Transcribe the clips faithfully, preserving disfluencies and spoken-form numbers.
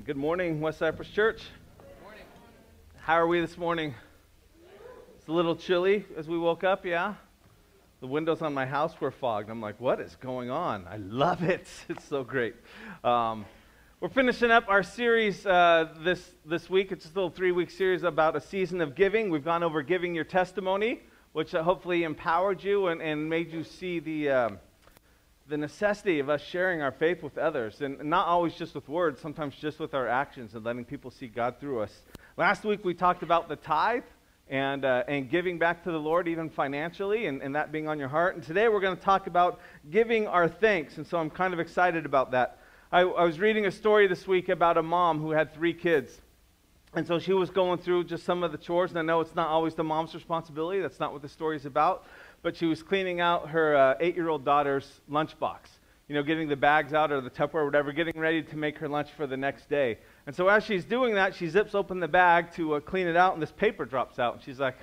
Good morning, West Cypress Church. Good morning. How are we this morning? It's a little chilly as we woke up, yeah? The windows on my house were fogged. I'm like, what is going on? I love it. It's so great. Um, we're finishing up our series uh, this, this week. It's just a little three-week series about a season of giving. We've gone over giving your testimony, which uh, hopefully empowered you and, and made you see the... Um, the necessity of us sharing our faith with others, and not always just with words, sometimes just with our actions and letting people see God through us. Last week we talked about the tithe and uh, and giving back to the Lord even financially, and, and that being on your heart. And today we're going to talk about giving our thanks, and so I'm kind of excited about that. I, I was reading a story this week about a mom who had three kids. And so she was going through just some of the chores, and I know it's not always the mom's responsibility. That's not what the story is about. But she was cleaning out her uh, eight-year-old daughter's lunchbox, you know, getting the bags out or the Tupperware or whatever, getting ready to make her lunch for the next day. And so as she's doing that, she zips open the bag to uh, clean it out, and this paper drops out. And she's like,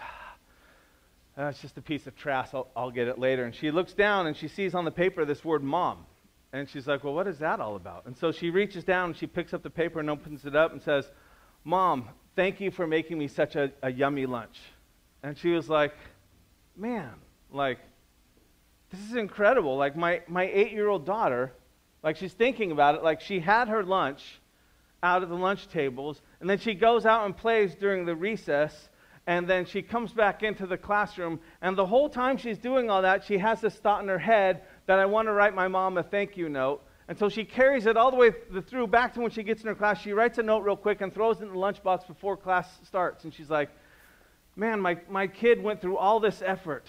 ah, it's just a piece of trash. I'll, I'll get it later. And she looks down, and she sees on the paper this word mom. And she's like, well, what is that all about? And so she reaches down, and she picks up the paper and opens it up and says, Mom, thank you for making me such a, a yummy lunch. And she was like, man, like, this is incredible. Like, my, my eight-year-old daughter, like, she's thinking about it, like, she had her lunch out of the lunch tables, and then she goes out and plays during the recess, and then she comes back into the classroom, and the whole time she's doing all that, she has this thought in her head that I want to write my mom a thank you note. And so she carries it all the way th- through back to when she gets in her class. She writes a note real quick and throws it in the lunchbox before class starts. And she's like, man, my, my kid went through all this effort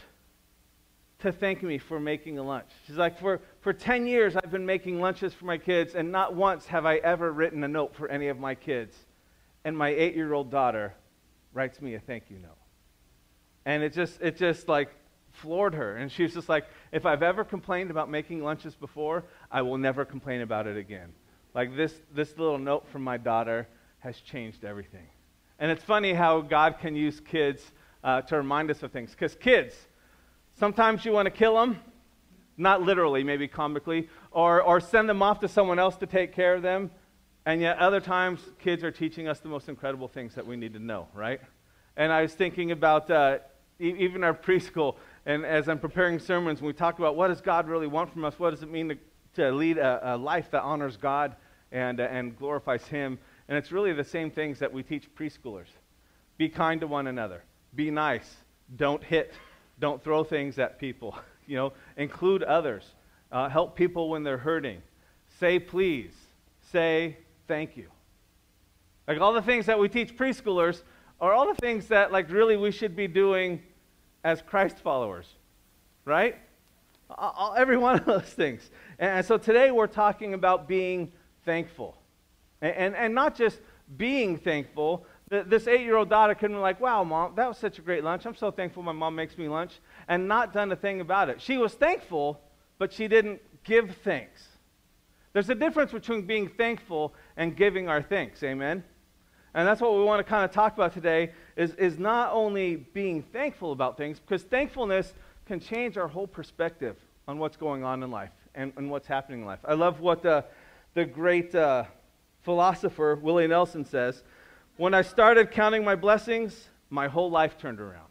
to thank me for making a lunch. She's like, for, for ten years I've been making lunches for my kids, and not once have I ever written a note for any of my kids. And my eight-year-old daughter writes me a thank you note. And it just, it just like floored her. And she was just like, if I've ever complained about making lunches before, I will never complain about it again. Like this, this little note from my daughter has changed everything. And it's funny how God can use kids uh, to remind us of things. Because kids, sometimes you want to kill them, not literally, maybe comically, or, or send them off to someone else to take care of them. And yet other times, kids are teaching us the most incredible things that we need to know, right? And I was thinking about uh, e- even our preschool. And as I'm preparing sermons, when we talk about what does God really want from us, what does it mean to, to lead a, a life that honors God and, uh, and glorifies Him, and it's really the same things that we teach preschoolers. Be kind to one another. Be nice. Don't hit. Don't throw things at people. You know, include others. Uh, help people when they're hurting. Say please. Say thank you. Like all the things that we teach preschoolers are all the things that like really we should be doing as Christ followers, right? All, every one of those things. And, and so today we're talking about being thankful. And, and, and not just being thankful. The, this eight-year-old daughter couldn't be like, wow, Mom, that was such a great lunch. I'm so thankful my mom makes me lunch. And not done a thing about it. She was thankful, but she didn't give thanks. There's a difference between being thankful and giving our thanks, amen? And that's what we want to kind of talk about today, is, is not only being thankful about things, because thankfulness can change our whole perspective on what's going on in life and, and what's happening in life. I love what the, the great uh, philosopher Willie Nelson says, when I started counting my blessings, my whole life turned around.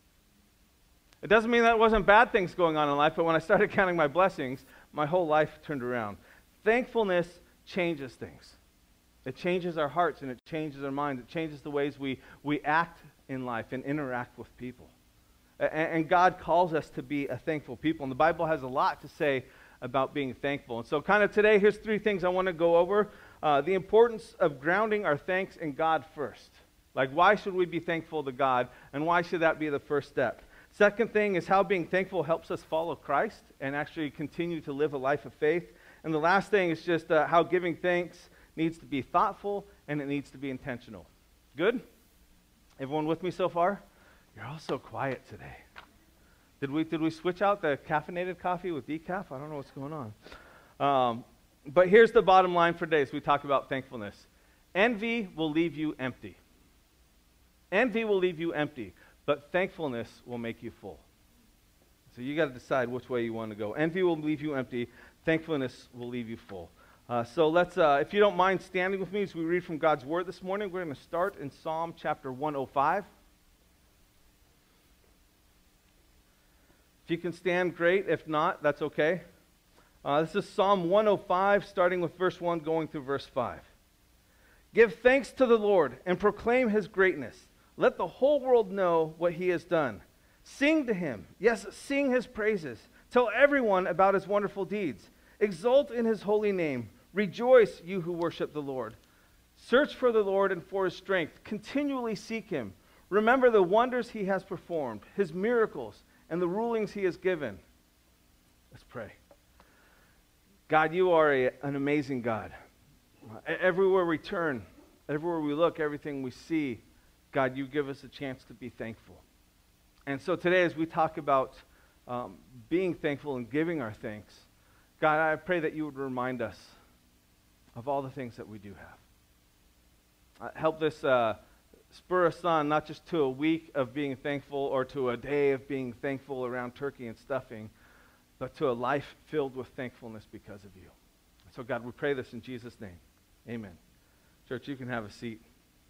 It doesn't mean that it wasn't bad things going on in life, but when I started counting my blessings, my whole life turned around. Thankfulness changes things. It changes our hearts, and it changes our minds. It changes the ways we, we act in life and interact with people. And, and God calls us to be a thankful people. And the Bible has a lot to say about being thankful. And so kind of today, here's three things I want to go over. Uh, the importance of grounding our thanks in God first. Like, why should we be thankful to God, and why should that be the first step? Second thing is how being thankful helps us follow Christ and actually continue to live a life of faith. And the last thing is just uh, how giving thanks needs to be thoughtful, and it needs to be intentional. Good? Everyone with me so far? You're all so quiet today. Did we did we switch out the caffeinated coffee with decaf? I don't know what's going on. Um, but here's the bottom line for today as we talk about thankfulness. Envy will leave you empty. Envy will leave you empty, but thankfulness will make you full. So you got to decide which way you want to go. Envy will leave you empty. Thankfulness will leave you full. Uh, so let's, uh, if you don't mind standing with me as we read from God's Word this morning, we're going to start in Psalm chapter one oh five. If you can stand, great. If not, that's okay. Uh, this is Psalm one oh five, starting with verse one, going through verse five. Give thanks to the Lord and proclaim his greatness. Let the whole world know what he has done. Sing to him. Yes, sing his praises. Tell everyone about his wonderful deeds. Exult in his holy name. Rejoice, you who worship the Lord. Search for the Lord and for his strength. Continually seek him. Remember the wonders he has performed, his miracles, and the rulings he has given. Let's pray. God, you are a, an amazing God. Everywhere we turn, everywhere we look, everything we see, God, you give us a chance to be thankful. And so today, as we talk about um, being thankful and giving our thanks, God, I pray that you would remind us of all the things that we do have. Uh, help this uh, spur us on, not just to a week of being thankful or to a day of being thankful around turkey and stuffing, but to a life filled with thankfulness because of you. So God, we pray this in Jesus' name. Amen. Church, you can have a seat.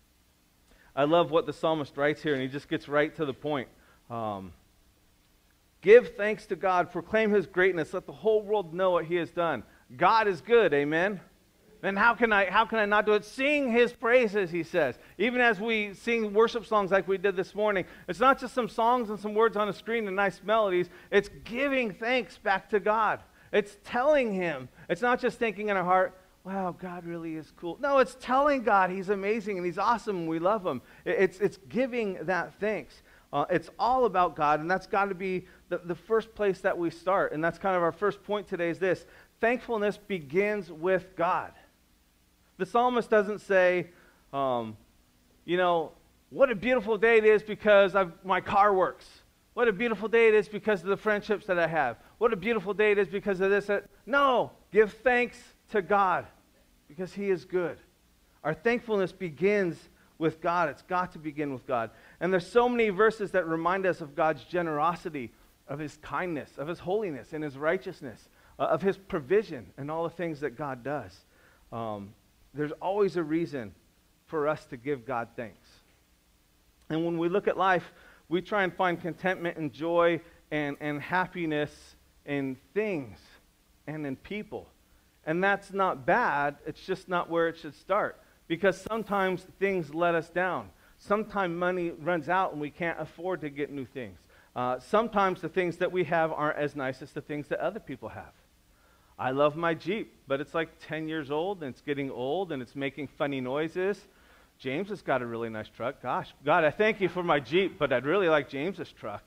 I love what the psalmist writes here, and he just gets right to the point. Um, Give thanks to God, proclaim his greatness, let the whole world know what he has done. God is good, amen? Then how can I how can I not do it? Sing his praises, he says. Even as we sing worship songs like we did this morning, it's not just some songs and some words on a screen and nice melodies. It's giving thanks back to God. It's telling him. It's not just thinking in our heart, wow, God really is cool. No, it's telling God he's amazing and he's awesome and we love him. It's, it's giving that thanks. Uh, it's all about God, and that's got to be the, the first place that we start. And that's kind of our first point today is this. Thankfulness begins with God. The psalmist doesn't say, um, you know, what a beautiful day it is because I've, my car works. What a beautiful day it is because of the friendships that I have. What a beautiful day it is because of this. That. No, give thanks to God because he is good. Our thankfulness begins with God. It's got to begin with God. And there's so many verses that remind us of God's generosity, of his kindness, of his holiness and his righteousness, uh, of his provision and all the things that God does. Um, there's always a reason for us to give God thanks. And when we look at life, we try and find contentment and joy and, and happiness in things and in people. And that's not bad. It's just not where it should start. Because sometimes things let us down. Sometimes money runs out and we can't afford to get new things. Uh, sometimes the things that we have aren't as nice as the things that other people have. I love my Jeep, but it's like ten years old and it's getting old and it's making funny noises. James has got a really nice truck. Gosh, God, I thank you for my Jeep, but I'd really like James's truck.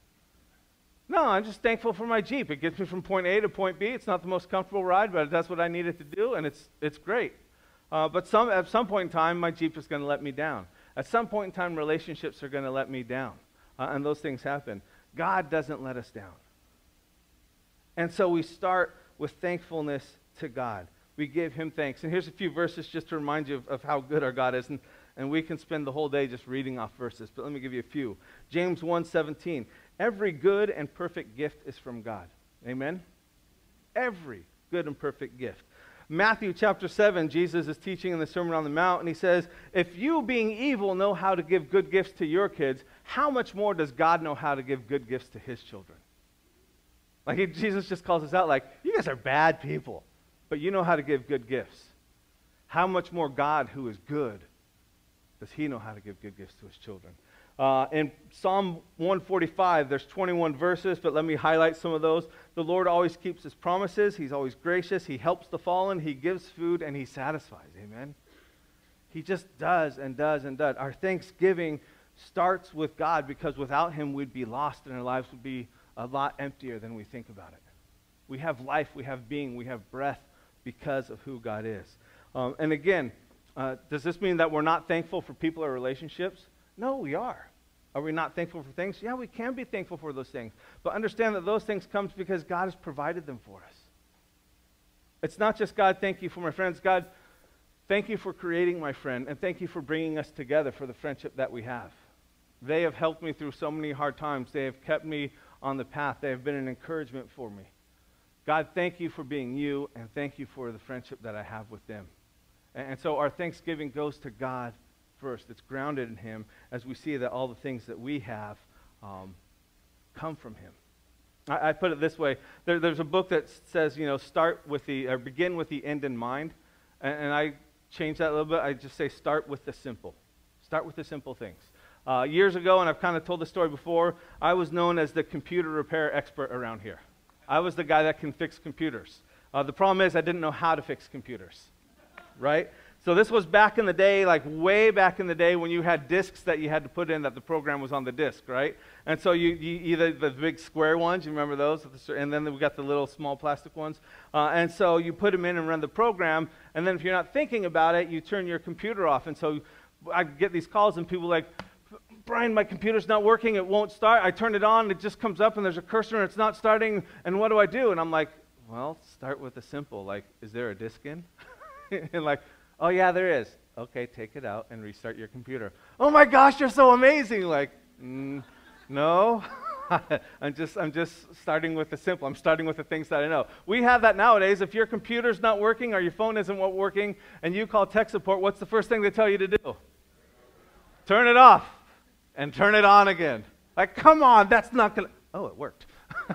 No, I'm just thankful for my Jeep. It gets me from point A to point B. It's not the most comfortable ride, but that's what I needed to do, and it's it's great. Uh, but some at some point in time, my Jeep is going to let me down. At some point in time, relationships are going to let me down, uh, and those things happen. God doesn't let us down. And so we start with thankfulness to God. We give him thanks. And here's a few verses just to remind you of, of how good our God is. And, and we can spend the whole day just reading off verses, but let me give you a few. James one seventeen. Every good and perfect gift is from God. Amen? Every good and perfect gift. Matthew chapter seven, Jesus is teaching in the Sermon on the Mount, and he says, if you being evil know how to give good gifts to your kids, how much more does God know how to give good gifts to his children? Like he, Jesus just calls us out like, you guys are bad people, but you know how to give good gifts. How much more God, who is good, does he know how to give good gifts to his children? Uh, in Psalm one forty-five, there's twenty-one verses, but let me highlight some of those. The Lord always keeps his promises. He's always gracious. He helps the fallen. He gives food, and he satisfies. Amen? He just does and does and does. Our thanksgiving starts with God because without him, we'd be lost, and our lives would be a lot emptier than we think about it. We have life. We have being. We have breath because of who God is. Um, and again, uh, does this mean that we're not thankful for people or relationships? No, we are. Are we not thankful for things? Yeah, we can be thankful for those things. But understand that those things come because God has provided them for us. It's not just, God, thank you for my friends. God, thank you for creating my friend, and thank you for bringing us together for the friendship that we have. They have helped me through so many hard times. They have kept me on the path. They have been an encouragement for me. God, thank you for being you, and thank you for the friendship that I have with them. And, and so our thanksgiving goes to God first. It's grounded in him as we see that all the things that we have um, come from him. I, I put it this way. There, there's a book that says, you know, start with the, or begin with the end in mind. And, and I change that a little bit. I just say start with the simple. Start with the simple things. Uh, years ago, and I've kind of told this story before, I was known as the computer repair expert around here. I was the guy that can fix computers. Uh, the problem is I didn't know how to fix computers, right? So this was back in the day, like way back in the day when you had discs that you had to put in that the program was on the disc, right? And so you, you either the big square ones, you remember those? And then we got the little small plastic ones. Uh, and so you put them in and run the program, and then if you're not thinking about it, you turn your computer off. And so I get these calls and people are like, Brian, my computer's not working, it won't start. I turn it on, it just comes up and there's a cursor and it's not starting, and what do I do? And I'm like, well, start with the simple, like, is there a disk in? And like, oh yeah, there is. Okay, take it out and restart your computer. Oh my gosh, you're so amazing. Like, mm, no, I'm just I'm just starting with the simple. I'm starting with the things that I know. We have that nowadays. If your computer's not working or your phone isn't working and you call tech support, what's the first thing they tell you to do? Turn it off. And turn it on again. Like, come on, that's not going to... Oh, it worked.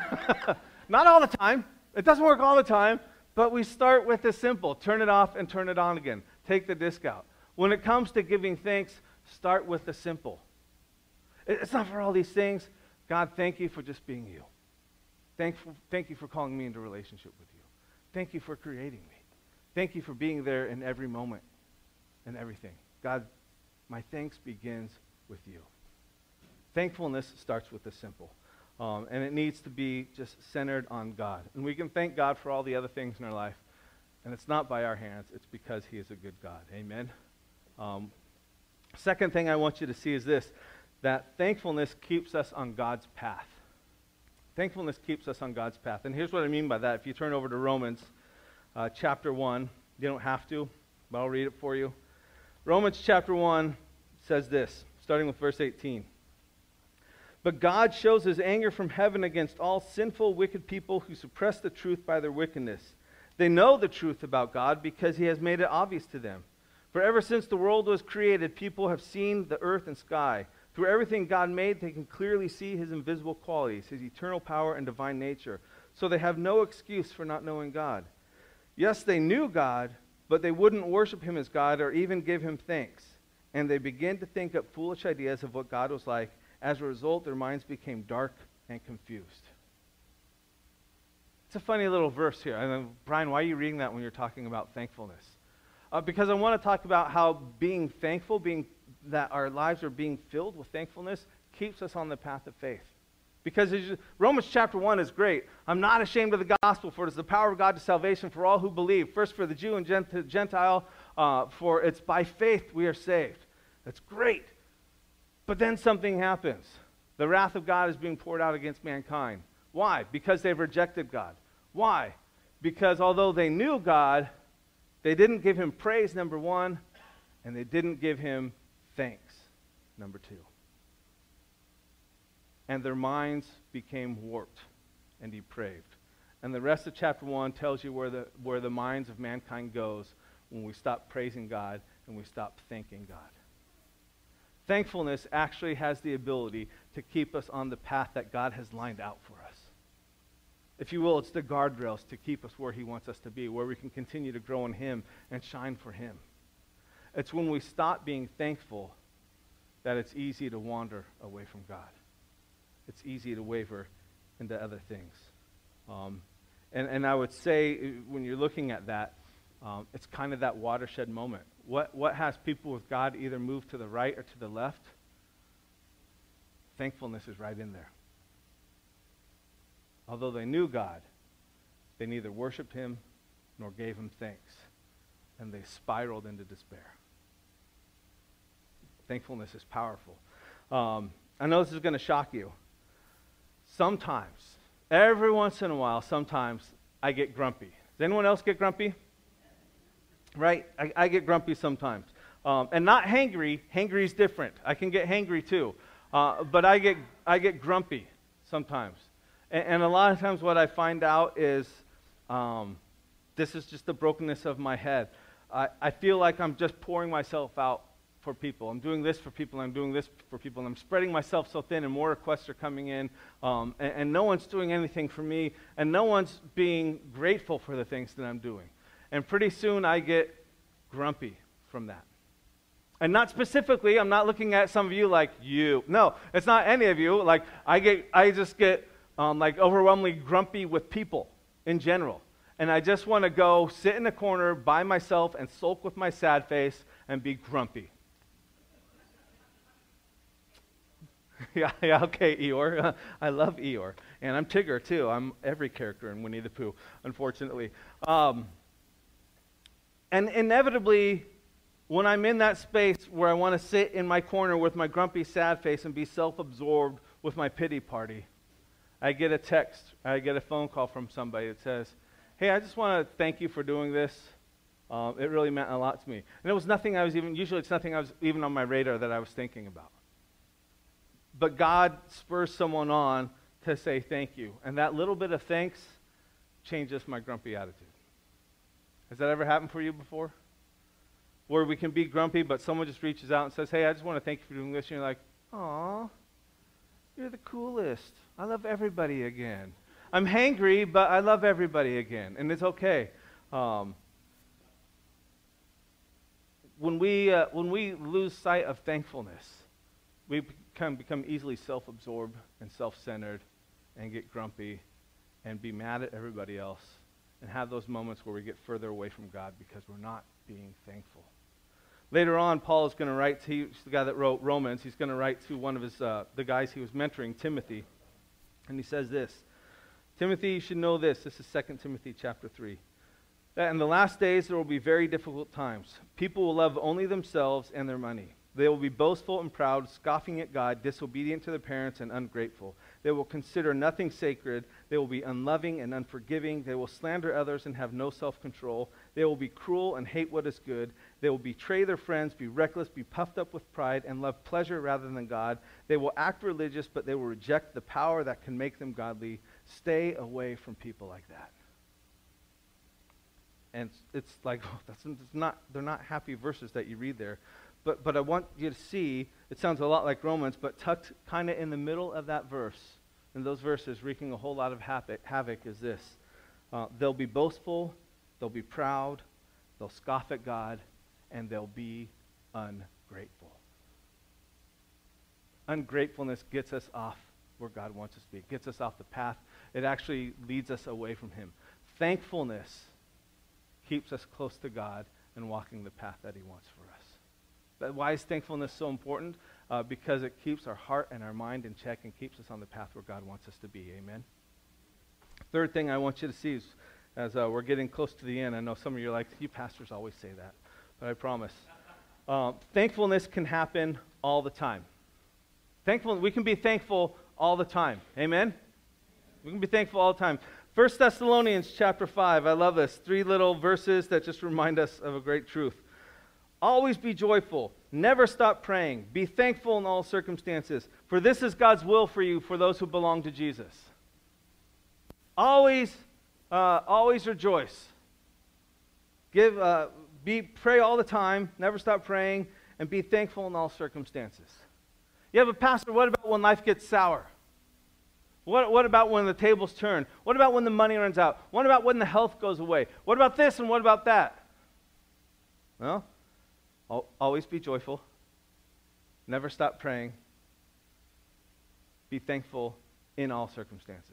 Not all the time. It doesn't work all the time, but we start with the simple. Turn it off and turn it on again. Take the disc out. When it comes to giving thanks, start with the simple. It's not for all these things. God, thank you for just being you. Thank, for, thank you for calling me into relationship with you. Thank you for creating me. Thank you for being there in every moment and everything. God, my thanks begins with you. Thankfulness starts with the simple, um, and it needs to be just centered on God. And we can thank God for all the other things in our life, and it's not by our hands, it's because he is a good God. Amen? Um, second thing I want you to see is this, that thankfulness keeps us on God's path. Thankfulness keeps us on God's path. And here's what I mean by that. If you turn over to Romans uh, chapter one, you don't have to, but I'll read it for you. Romans chapter one says this, starting with verse eighteen. But God shows his anger from heaven against all sinful, wicked people who suppress the truth by their wickedness. They know the truth about God because he has made it obvious to them. For ever since the world was created, people have seen the earth and sky. Through everything God made, they can clearly see his invisible qualities, his eternal power and divine nature. So they have no excuse for not knowing God. Yes, they knew God, but they wouldn't worship him as God or even give him thanks. And they began to think up foolish ideas of what God was like. As a result, their minds became dark and confused. It's a funny little verse here. I mean, Brian, why are you reading that when you're talking about thankfulness? Uh, because I want to talk about how being thankful, being that our lives are being filled with thankfulness, keeps us on the path of faith. Because Romans chapter one is great. I'm not ashamed of the gospel, for it is the power of God to salvation for all who believe. First for the Jew and Gentile, uh, for it's by faith we are saved. That's great. But then something happens. The wrath of God is being poured out against mankind. Why? Because they've rejected God. Why? Because although they knew God, they didn't give him praise, number one, and they didn't give him thanks, number two. And their minds became warped and depraved. And the rest of chapter one tells you where the, where the minds of mankind goes when we stop praising God and we stop thanking God. Thankfulness actually has the ability to keep us on the path that God has lined out for us. If you will, it's the guardrails to keep us where he wants us to be, where we can continue to grow in him and shine for him. It's when we stop being thankful that it's easy to wander away from God. It's easy to waver into other things. Um, and, and I would say, when you're looking at that, um, it's kind of that watershed moment. What, what has people with God either move to the right or to the left? Thankfulness is right in there. Although they knew God, they neither worshiped him nor gave him thanks. And they spiraled into despair. Thankfulness is powerful. Um, I know this is going to shock you. Sometimes, every once in a while, sometimes I get grumpy. Does anyone else get grumpy? Right? I, I get grumpy sometimes. Um, and not hangry. Hangry is different. I can get hangry too. Uh, but I get I get grumpy sometimes. And, and a lot of times what I find out is Um, this is just the brokenness of my head. I, I feel like I'm just pouring myself out for people. I'm doing this for people, I'm doing this for people, and I'm spreading myself so thin, and more requests are coming in, um, and, and no one's doing anything for me, and no one's being grateful for the things that I'm doing. And pretty soon I get grumpy from that. And not specifically, I'm not looking at some of you like you. No, it's not any of you. Like, I get, I just get um, like overwhelmingly grumpy with people in general. And I just want to go sit in a corner by myself and sulk with my sad face and be grumpy. yeah, yeah, okay, Eeyore. I love Eeyore. And I'm Tigger, too. I'm every character in Winnie the Pooh, unfortunately. Um, and inevitably, when I'm in that space where I want to sit in my corner with my grumpy, sad face and be self-absorbed with my pity party, I get a text, I get a phone call from somebody that says, hey, I just want to thank you for doing this. Um, it really meant a lot to me. And it was nothing I was even, usually it's nothing I was even on my radar that I was thinking about. But God spurs someone on to say thank you. And that little bit of thanks changes my grumpy attitude. Has that ever happened for you before? Where we can be grumpy, but someone just reaches out and says, hey, I just want to thank you for doing this. And you're like, aw, you're the coolest. I love everybody again. I'm hangry, but I love everybody again. And it's okay. Um, when we uh, when we lose sight of thankfulness, we become, become easily self-absorbed and self-centered and get grumpy and be mad at everybody else and have those moments where we get further away from God because we're not being thankful. Later on, Paul is going to write to, he's the guy that wrote Romans, he's going to write to one of his uh, the guys he was mentoring, Timothy, and he says this, Timothy, you should know this. This is Second Timothy chapter three. That in the last days there will be very difficult times. People will love only themselves and their money. They will be boastful and proud, scoffing at God, disobedient to their parents, and ungrateful. They will consider nothing sacred. They will be unloving and unforgiving. They will slander others and have no self-control. They will be cruel and hate what is good. They will betray their friends, be reckless, be puffed up with pride, and love pleasure rather than God. They will act religious, but they will reject the power that can make them godly. Stay away from people like that. And it's, it's like, oh, that's it's not, they're not happy verses that you read there. But but I want you to see, it sounds a lot like Romans, but tucked kind of in the middle of that verse, in those verses, wreaking a whole lot of havoc, havoc is this. Uh, they'll be boastful, they'll be proud, they'll scoff at God, and they'll be ungrateful. Ungratefulness gets us off where God wants us to be. It gets us off the path. It actually leads us away from Him. Thankfulness keeps us close to God and walking the path that He wants for us. But why is thankfulness so important? Uh, because it keeps our heart and our mind in check and keeps us on the path where God wants us to be. Amen? Third thing I want you to see is, as uh, we're getting close to the end, I know some of you are like, you pastors always say that, but I promise. Uh, thankfulness can happen all the time. Thankful, we can be thankful all the time. Amen? We can be thankful all the time. First Thessalonians chapter five, I love this. Three little verses that just remind us of a great truth. Always be joyful. Never stop praying. Be thankful in all circumstances. For this is God's will for you, for those who belong to Jesus. Always, uh, always rejoice. Give, uh, be, pray all the time. Never stop praying. And be thankful in all circumstances. You have a pastor, what about when life gets sour? What, what about when the tables turn? What about when the money runs out? What about when the health goes away? What about this and what about that? Well, always be joyful. Never stop praying. Be thankful in all circumstances.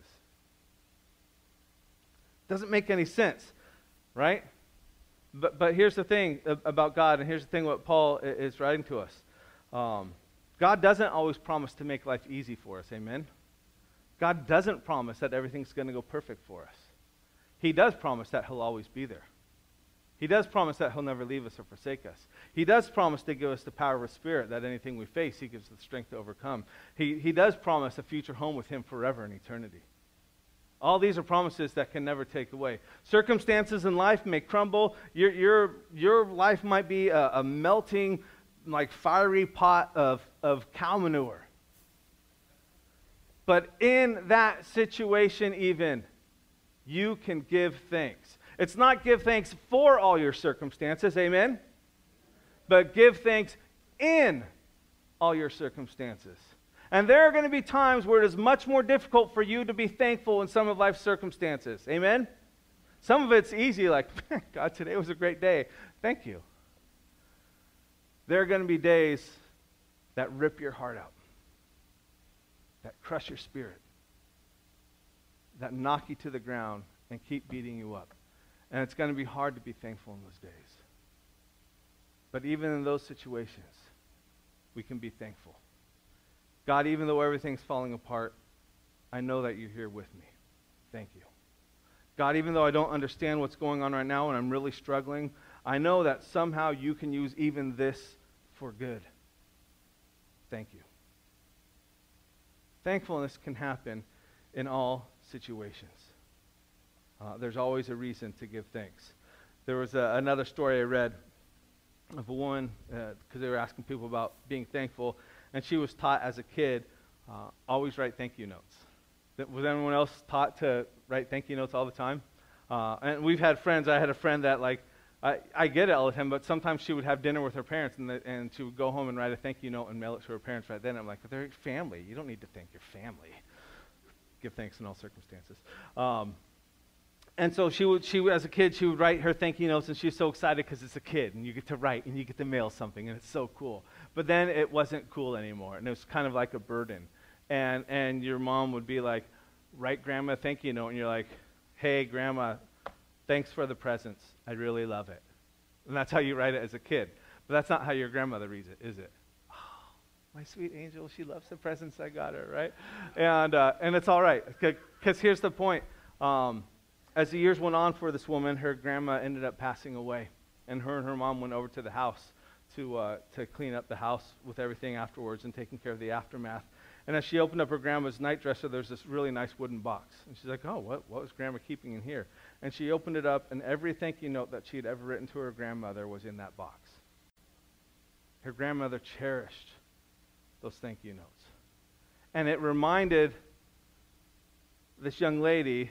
Doesn't make any sense, right? But but here's the thing about God, and here's the thing what Paul is writing to us. Um, God doesn't always promise to make life easy for us, amen? God doesn't promise that everything's going to go perfect for us. He does promise that He'll always be there. He does promise that He'll never leave us or forsake us. He does promise to give us the power of His Spirit, that anything we face, He gives the strength to overcome. He, he does promise a future home with Him forever in eternity. All these are promises that can never take away. Circumstances in life may crumble. Your, your, your life might be a, a melting, like fiery pot of, of cow manure. But in that situation even, you can give thanks. It's not give thanks for all your circumstances, amen? But give thanks in all your circumstances. And there are going to be times where it is much more difficult for you to be thankful in some of life's circumstances, amen? Some of it's easy, like, God, today was a great day. Thank you. There are going to be days that rip your heart out, that crush your spirit, that knock you to the ground and keep beating you up. And it's going to be hard to be thankful in those days. But even in those situations, we can be thankful. God, even though everything's falling apart, I know that you're here with me. Thank you. God, even though I don't understand what's going on right now and I'm really struggling, I know that somehow you can use even this for good. Thank you. Thankfulness can happen in all situations. Uh, there's always a reason to give thanks. There was a, another story I read of a woman, because uh, they were asking people about being thankful, and she was taught as a kid, uh, always write thank you notes. Was anyone else taught to write thank you notes all the time? Uh, and we've had friends. I had a friend that, like, I, I get it all the time, but sometimes she would have dinner with her parents, and, the, and she would go home and write a thank you note and mail it to her parents right then. I'm like, they're family. You don't need to thank your family. Give thanks in all circumstances. Um, and so she would, she as a kid, she would write her thank you notes, and she's so excited because it's a kid, and you get to write, and you get to mail something, and it's so cool. But then it wasn't cool anymore, and it was kind of like a burden. And and your mom would be like, write Grandma a thank you note, and you're like, hey, Grandma, thanks for the presents. I really love it. And that's how you write it as a kid. But that's not how your grandmother reads it, is it? Oh, my sweet angel, she loves the presents I got her, right? And uh, and it's all right, because here's the point. Um, as the years went on for this woman, her grandma ended up passing away, and her and her mom went over to the house to uh, to clean up the house with everything afterwards and taking care of the aftermath. And as she opened up her grandma's night dresser, there's this really nice wooden box. And she's like, oh, what, what was Grandma keeping in here? And she opened it up, and every thank you note that she had ever written to her grandmother was in that box. Her grandmother cherished those thank you notes. And it reminded this young lady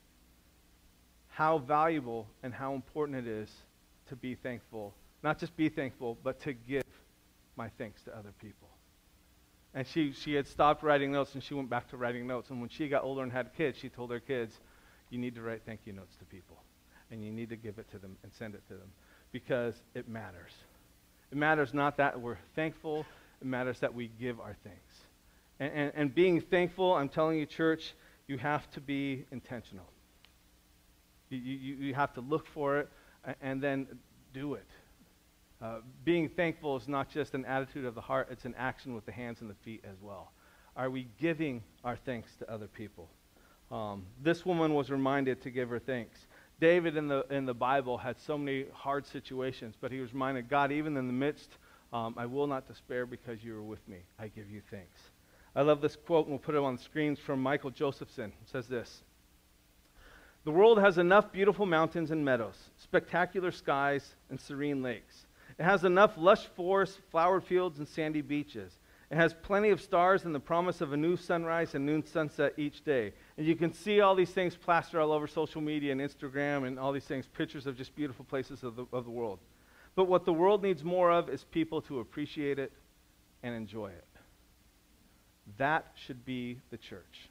how valuable and how important it is to be thankful. Not just be thankful, but to give my thanks to other people. And she, she had stopped writing notes, and she went back to writing notes. And when she got older and had kids, she told her kids, you need to write thank you notes to people. And you need to give it to them and send it to them. Because it matters. It matters not that we're thankful. It matters that we give our thanks. And, and, and being thankful, I'm telling you, church, you have to be intentional. You, you, you have to look for it and, and then do it. Uh, being thankful is not just an attitude of the heart, it's an action with the hands and the feet as well. Are we giving our thanks to other people? Um, this woman was reminded to give her thanks. David in the in the Bible had so many hard situations, but he was reminded, God, even in the midst, um, I will not despair because you are with me. I give you thanks. I love this quote, and we'll put it on the screens, from Michael Josephson. It says this: the world has enough beautiful mountains and meadows, spectacular skies, and serene lakes. It has enough lush forests, flowered fields, and sandy beaches. It has plenty of stars and the promise of a new sunrise and noon sunset each day. And you can see all these things plastered all over social media and Instagram and all these things, pictures of just beautiful places of the, of the world. But what the world needs more of is people to appreciate it and enjoy it. That should be the church.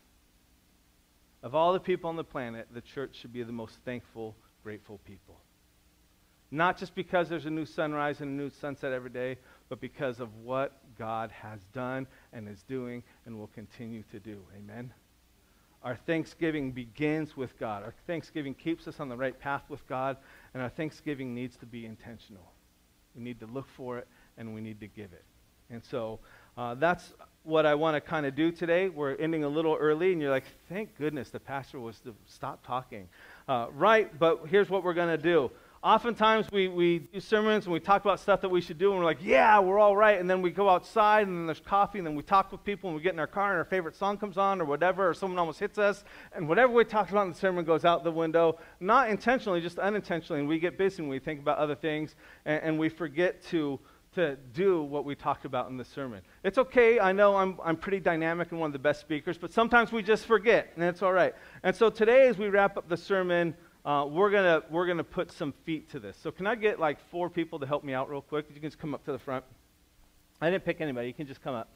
Of all the people on the planet, the church should be the most thankful, grateful people. Not just because there's a new sunrise and a new sunset every day, but because of what God has done and is doing and will continue to do. Amen? Our thanksgiving begins with God. Our thanksgiving keeps us on the right path with God, and our thanksgiving needs to be intentional. We need to look for it, and we need to give it. And so uh, that's what I want to kind of do today. We're ending a little early, and you're like, thank goodness the pastor was to stop talking. Uh, right, but here's what we're going to do. Oftentimes we, we do sermons and we talk about stuff that we should do, and we're like, yeah, we're all right. And then we go outside, and then there's coffee, and then we talk with people, and we get in our car, and our favorite song comes on or whatever, or someone almost hits us, and whatever we talked about in the sermon goes out the window, not intentionally, just unintentionally, and we get busy and we think about other things, and, and we forget to to do what we talked about in the sermon. It's okay. I know I'm, I'm pretty dynamic and one of the best speakers, but sometimes we just forget, and it's all right. And so today, as we wrap up the sermon, uh, we're gonna we're gonna put some feet to this. So can I get like four people to help me out real quick? You can just come up to the front. I didn't pick anybody. You can just come up.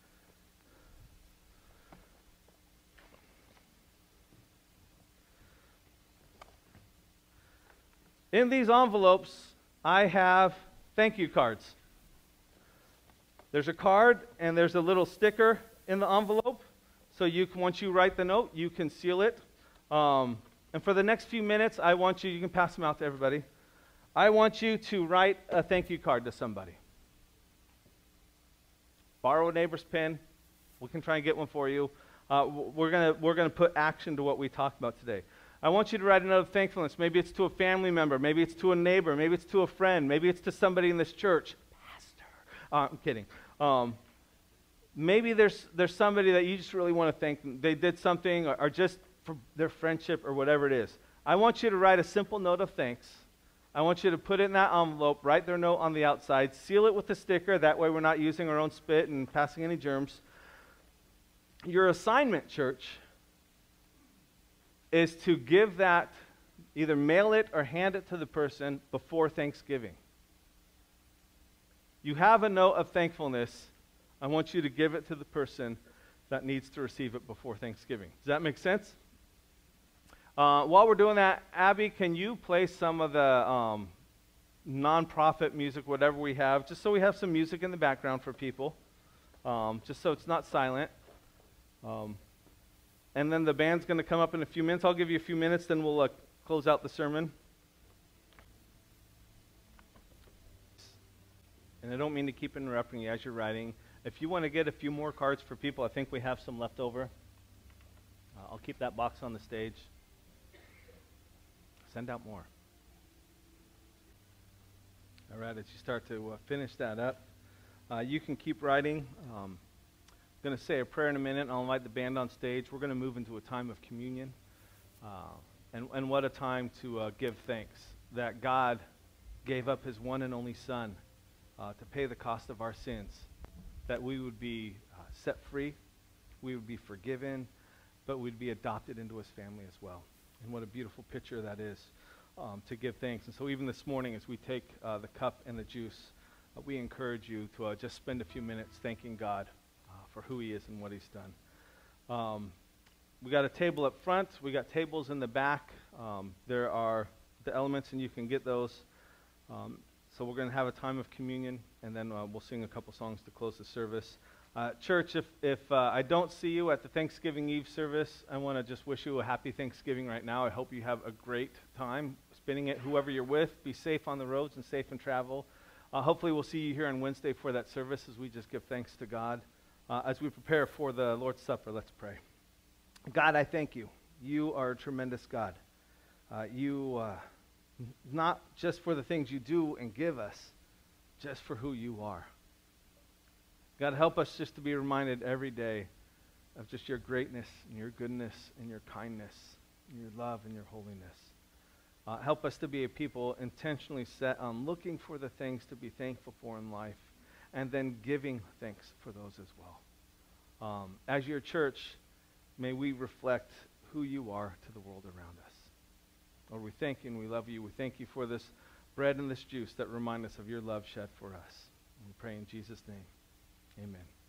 In these envelopes, I have thank you cards. There's a card and there's a little sticker in the envelope. So you can, once you write the note, you can seal it. Um, and for the next few minutes, I want you, you can pass them out to everybody. I want you to write a thank you card to somebody. Borrow a neighbor's pen. We can try and get one for you. Uh, we're gonna we're gonna put action to what we talked about today. I want you to write another thankfulness. Maybe it's to a family member. Maybe it's to a neighbor. Maybe it's to a friend. Maybe it's to somebody in this church. Pastor. Uh, I'm kidding. Um, maybe there's there's somebody that you just really want to thank. They did something, or, or just for their friendship, or whatever it is. I want you to write a simple note of thanks. I want you to put it in that envelope, write their note on the outside, seal it with a sticker. That way we're not using our own spit and passing any germs. Your assignment, church, is to give that, either mail it or hand it to the person before Thanksgiving. You have a note of thankfulness. I want you to give it to the person that needs to receive it before Thanksgiving. Does that make sense? Uh, while we're doing that, Abby, can you play some of the um, nonprofit music, whatever we have, just so we have some music in the background for people, um, just so it's not silent. Um, and then the band's going to come up in a few minutes. I'll give you a few minutes, then we'll uh, close out the sermon. And I don't mean to keep interrupting you as you're writing. If you want to get a few more cards for people, I think we have some left over. Uh, I'll keep that box on the stage. Send out more. All right, as you start to uh, finish that up, uh, you can keep writing. Um, I'm going to say a prayer in a minute, and I'll invite the band on stage. We're going to move into a time of communion. Uh, and, and what a time to uh, give thanks that God gave up his one and only Son uh, to pay the cost of our sins, that we would be uh, set free, we would be forgiven, but we'd be adopted into his family as well. And what a beautiful picture that is um, to give thanks. And so even this morning, as we take uh, the cup and the juice, uh, we encourage you to uh, just spend a few minutes thanking God uh, for who he is and what he's done. Um, we got a table up front. We got tables in the back. Um, there are the elements, and you can get those. Um, so we're going to have a time of communion, and then uh, we'll sing a couple songs to close the service. Uh, church, if, if uh, I don't see you at the Thanksgiving Eve service, I want to just wish you a happy Thanksgiving right now. I hope you have a great time spending it, whoever you're with. Be safe on the roads and safe in travel. Uh, hopefully we'll see you here on Wednesday for that service as we just give thanks to God. Uh, as we prepare for the Lord's Supper, let's pray. God, I thank you. You are a tremendous God. Uh, you, uh, not just for the things you do and give us, just for who you are. God, help us just to be reminded every day of just your greatness and your goodness and your kindness and your love and your holiness. Uh, help us to be a people intentionally set on looking for the things to be thankful for in life and then giving thanks for those as well. Um, as your church, may we reflect who you are to the world around us. Lord, we thank you and we love you. We thank you for this bread and this juice that remind us of your love shed for us. And we pray in Jesus' name. Amen.